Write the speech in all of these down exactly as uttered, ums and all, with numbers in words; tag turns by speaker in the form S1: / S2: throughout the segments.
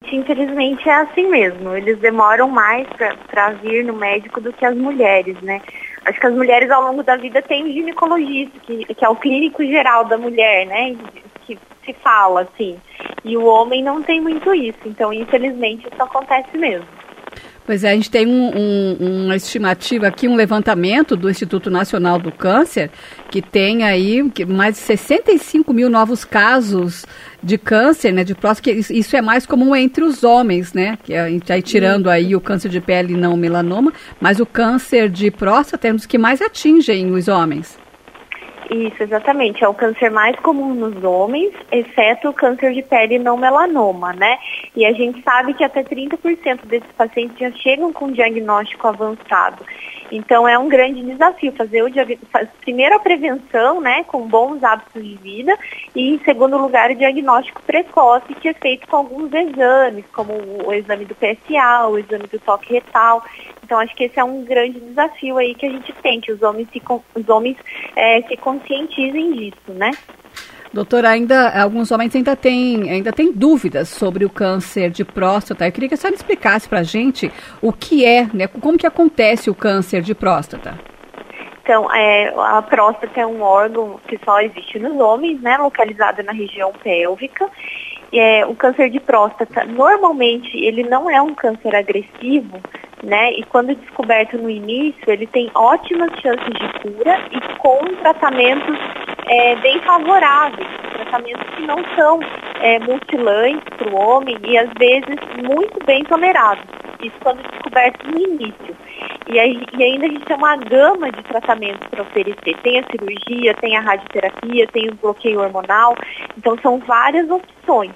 S1: Geralmente, infelizmente, é assim mesmo. Eles demoram mais para vir no médico do que as mulheres, né? Acho que as mulheres ao longo da vida têm um ginecologista, que, que é o clínico geral da mulher, né? Que se fala assim. E o homem não tem muito isso. Então, infelizmente, isso acontece mesmo.
S2: Pois é, a gente tem um, um, uma estimativa aqui, um levantamento do Instituto Nacional do Câncer, que tem aí mais de sessenta e cinco mil novos casos de câncer, né, de próstata, que isso é mais comum entre os homens, né, que a gente vai tirando aí o câncer de pele e não o melanoma, mas o câncer de próstata é um dos que mais atingem os homens.
S1: Isso, exatamente. É o câncer mais comum nos homens, exceto o câncer de pele não melanoma, né? E a gente sabe que até trinta por cento desses pacientes já chegam com diagnóstico avançado. Então, é um grande desafio fazer o diagnóstico, primeiro a prevenção, né, com bons hábitos de vida, e em segundo lugar o diagnóstico precoce, que é feito com alguns exames, como o exame do P S A, o exame do toque retal. Então, acho que esse é um grande desafio aí que a gente tem, que os homens se, os homens, é, se conscientizem disso, né?
S2: Doutora, ainda, alguns homens ainda têm, ainda têm dúvidas sobre o câncer de próstata. Eu queria que a senhora explicasse para a gente o que é, né, como que acontece o câncer de próstata.
S1: Então, é, a próstata é um órgão que só existe nos homens, né, localizado na região pélvica. É, o câncer de próstata, normalmente, ele não é um câncer agressivo, né? E quando descoberto no início, ele tem ótimas chances de cura e com tratamentos é, bem favoráveis, tratamentos que não são é, mutilantes para o homem e às vezes muito bem tolerados. Isso quando descoberto no início. E, aí, e ainda a gente tem uma gama de tratamentos para oferecer. Tem a cirurgia, tem a radioterapia, tem o bloqueio hormonal. Então são várias opções.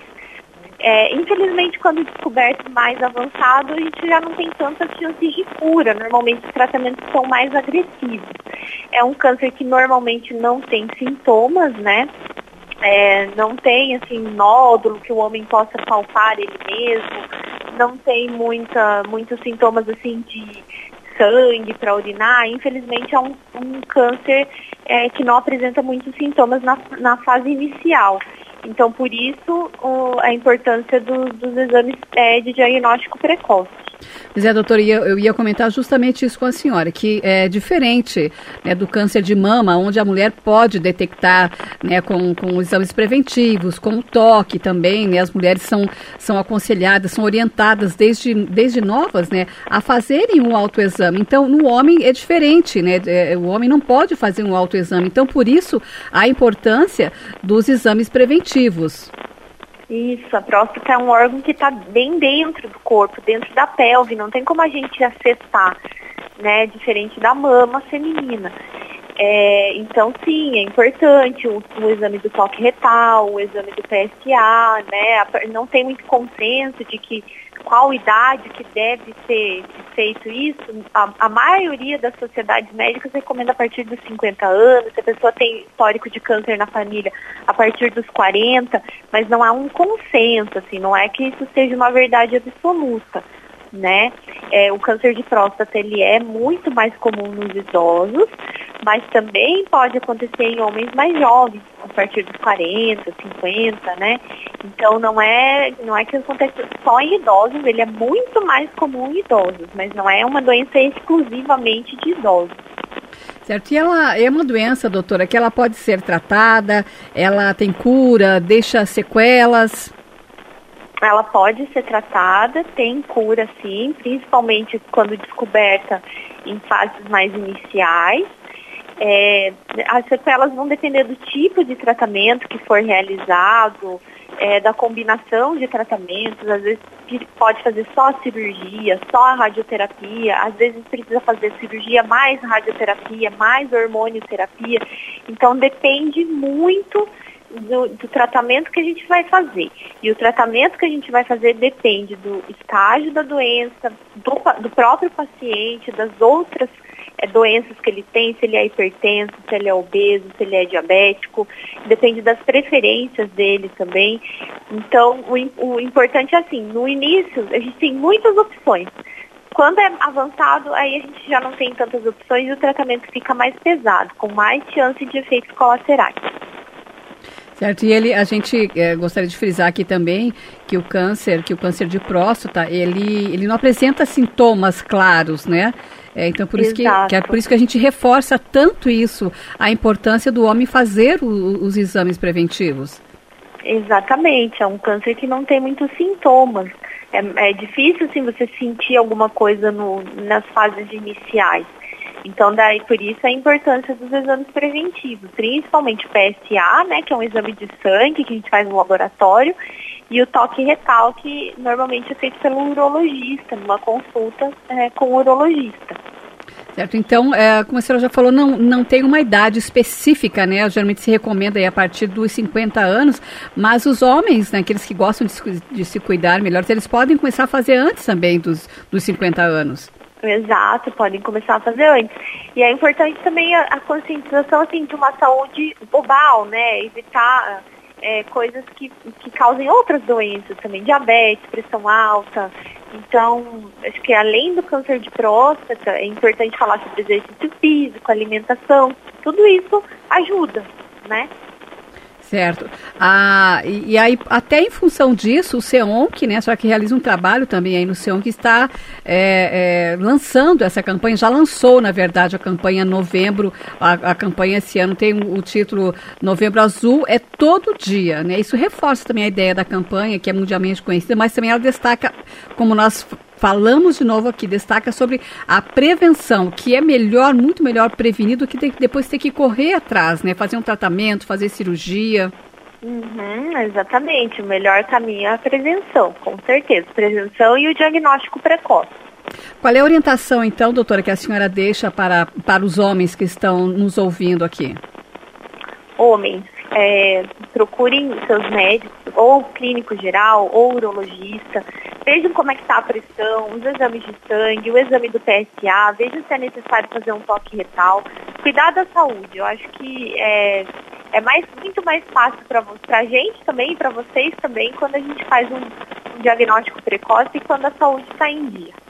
S1: É, infelizmente, quando descoberto mais avançado, a gente já não tem tantas chances de cura. Normalmente, os tratamentos são mais agressivos. É um câncer que normalmente não tem sintomas, né? É, não tem, assim, nódulo que o homem possa palpar ele mesmo. Não tem muita, muitos sintomas, assim, de sangue para urinar. Infelizmente, é um, um câncer é, que não apresenta muitos sintomas na, na fase inicial. Então, por isso, o, a importância do, dos exames é, de diagnóstico precoce.
S2: Pois é, doutora, eu ia comentar justamente isso com a senhora, que é diferente, né, do câncer de mama, onde a mulher pode detectar, né, com, com exames preventivos, com o toque também, né, as mulheres são, são aconselhadas, são orientadas desde, desde novas, né, a fazerem um autoexame. Então, no homem é diferente, né, o homem não pode fazer um autoexame. Então, por isso, a importância dos exames preventivos.
S1: Isso, a próstata é um órgão que está bem dentro do corpo, dentro da pelve, não tem como a gente acessar, né, diferente da mama feminina. É, então, sim, é importante o, o exame do toque retal, o exame do P S A, né, não tem muito consenso de que qual idade que deve ser feito isso. A, a maioria das sociedades médicas recomenda a partir dos cinquenta anos, se a pessoa tem histórico de câncer na família, a partir dos quarenta, mas não há um consenso, assim, não é que isso seja uma verdade absoluta, né? É, o câncer de próstata, ele é muito mais comum nos idosos, mas também pode acontecer em homens mais jovens, a partir dos quarenta, cinquenta, né? Então não é, não é que acontece só em idosos, ele é muito mais comum em idosos, mas não é uma doença exclusivamente de idosos.
S2: Certo, e ela é uma doença, doutora, que ela pode ser tratada, ela tem cura, deixa sequelas?
S1: Ela pode ser tratada, tem cura sim, principalmente quando descoberta em fases mais iniciais. É, as sequelas vão depender do tipo de tratamento que for realizado, é, da combinação de tratamentos. Às vezes pode fazer só a cirurgia, só a radioterapia, às vezes precisa fazer cirurgia mais radioterapia, mais hormonioterapia. Então depende muito Do, do tratamento que a gente vai fazer. E o tratamento que a gente vai fazer depende do estágio da doença, do, do próprio paciente, das outras é, doenças que ele tem, se ele é hipertenso, se ele é obeso, se ele é diabético, depende das preferências dele também. Então, o, o importante é assim, no início a gente tem muitas opções. Quando é avançado, aí a gente já não tem tantas opções e o tratamento fica mais pesado, com mais chance de efeitos colaterais.
S2: Certo, e ele, a gente é, gostaria de frisar aqui também que o câncer, que o câncer de próstata, ele, ele não apresenta sintomas claros, né? É, então, por isso, que, que é por isso que a gente reforça tanto isso, a importância do homem fazer o, os exames preventivos.
S1: Exatamente, é um câncer que não tem muitos sintomas. É, é difícil, assim, você sentir alguma coisa no, nas fases iniciais. Então, daí, por isso a importância dos exames preventivos, principalmente o P S A, né, que é um exame de sangue que a gente faz no laboratório, e o toque retal, que normalmente é feito pelo urologista, numa consulta é, com o urologista.
S2: Certo, então, é, como a senhora já falou, não, não tem uma idade específica, né? Geralmente se recomenda aí a partir dos cinquenta anos, mas os homens, né, aqueles que gostam de, de se cuidar melhor, eles podem começar a fazer antes também dos, dos cinquenta anos.
S1: Exato, podem começar a fazer antes. E é importante também a, a conscientização, assim, de uma saúde global, né? Evitar é, coisas que, que causem outras doenças também, diabetes, pressão alta. Então, acho que além do câncer de próstata, é importante falar sobre exercício físico, alimentação, tudo isso ajuda, né?
S2: Certo. Ah, e, e aí, até em função disso, o SEONC, né, só que realiza um trabalho também aí no SEONC, está é, é, lançando essa campanha, já lançou, na verdade, a campanha Novembro, a, a campanha esse ano tem o, o título Novembro Azul, é todo dia, né? Isso reforça também a ideia da campanha, que é mundialmente conhecida, mas também ela destaca, como nós falamos de novo aqui, destaca sobre a prevenção, que é melhor, muito melhor prevenir do que ter, depois ter que correr atrás, né? Fazer um tratamento, fazer cirurgia.
S1: Uhum, exatamente. O melhor caminho é a prevenção, com certeza. Prevenção e o diagnóstico precoce.
S2: Qual é a orientação, então, doutora, que a senhora deixa para, para os homens que estão nos ouvindo aqui?
S1: Homens, é, procurem seus médicos, ou clínico geral, ou urologista, vejam como é que está a pressão, os exames de sangue, o exame do P S A, vejam se é necessário fazer um toque retal. Cuidar da saúde, eu acho que é, é mais, muito mais fácil para a gente também e para vocês também quando a gente faz um, um diagnóstico precoce e quando a saúde está em dia.